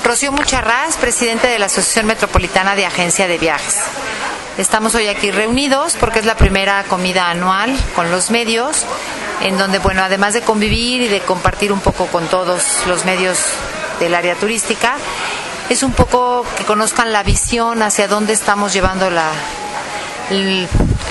Rocío Mucharrás, presidente de la Asociación Metropolitana de Agencia de Viajes. Estamos hoy aquí reunidos porque es la primera comida anual con los medios, en donde, bueno, además de convivir y de compartir un poco con todos los medios del área turística, es un poco que conozcan la visión hacia dónde estamos llevando el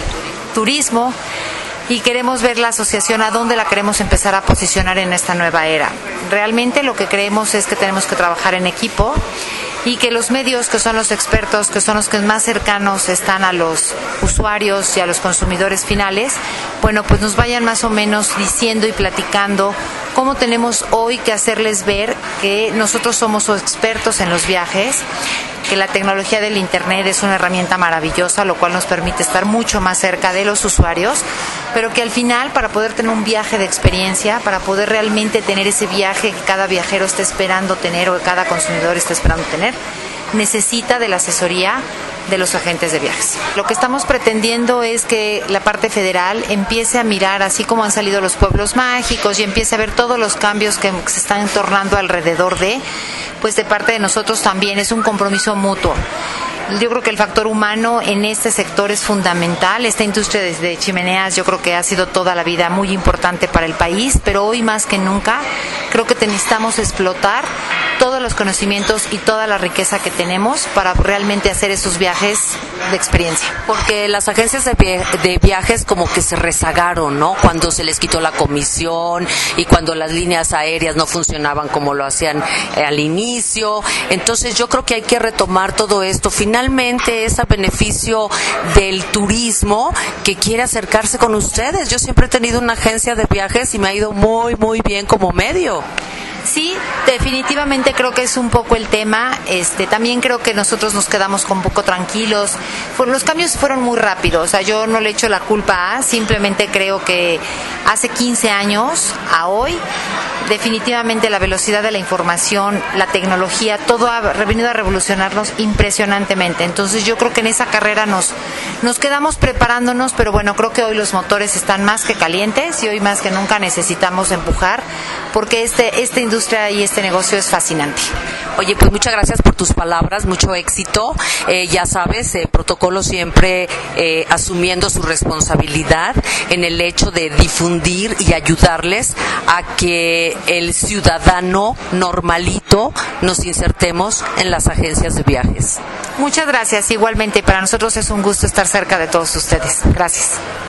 turismo, y queremos ver la asociación a dónde la queremos empezar a posicionar en esta nueva era. Realmente lo que creemos es que tenemos que trabajar en equipo y que los medios, que son los expertos, que son los que más cercanos están a los usuarios y a los consumidores finales, bueno, pues nos vayan más o menos diciendo y platicando cómo tenemos hoy que hacerles ver que nosotros somos expertos en los viajes, que la tecnología del Internet es una herramienta maravillosa, lo cual nos permite estar mucho más cerca de los usuarios, pero que al final, para poder tener un viaje de experiencia, para poder realmente tener ese viaje que cada viajero esté esperando tener o que cada consumidor esté esperando tener, necesita de la asesoría de los agentes de viajes. Lo que estamos pretendiendo es que la parte federal empiece a mirar, así como han salido los pueblos mágicos, y empiece a ver todos los cambios que se están tornando alrededor pues de parte de nosotros también es un compromiso mutuo. Yo creo que el factor humano en este sector es fundamental. Esta industria de chimeneas yo creo que ha sido toda la vida muy importante para el país, pero hoy más que nunca creo que necesitamos explotar todos los conocimientos y toda la riqueza que tenemos para realmente hacer esos viajes de experiencia. Porque las agencias de viajes como que se rezagaron, ¿no? Cuando se les quitó la comisión y cuando las líneas aéreas no funcionaban como lo hacían al inicio. Entonces yo creo que hay que retomar todo esto. Finalmente es a beneficio del turismo que quiere acercarse con ustedes. Yo siempre he tenido una agencia de viajes y me ha ido muy, muy bien como medio. Sí, definitivamente creo que es un poco el tema. También creo que nosotros nos quedamos un poco tranquilos. Los cambios fueron muy rápidos. O sea, yo no le echo la culpa simplemente creo que hace 15 años a hoy, definitivamente la velocidad de la información, la tecnología, todo ha venido a revolucionarnos impresionantemente. Entonces yo creo que en esa carrera nos quedamos preparándonos, pero bueno, creo que hoy los motores están más que calientes y hoy más que nunca necesitamos empujar, porque esta industria y este negocio es fascinante. Oye, pues muchas gracias por tus palabras, mucho éxito. Ya sabes, Protocolo siempre asumiendo su responsabilidad en el hecho de difundir y ayudarles a que el ciudadano normalito nos insertemos en las agencias de viajes. Muchas gracias, igualmente para nosotros es un gusto estar cerca de todos ustedes. Gracias.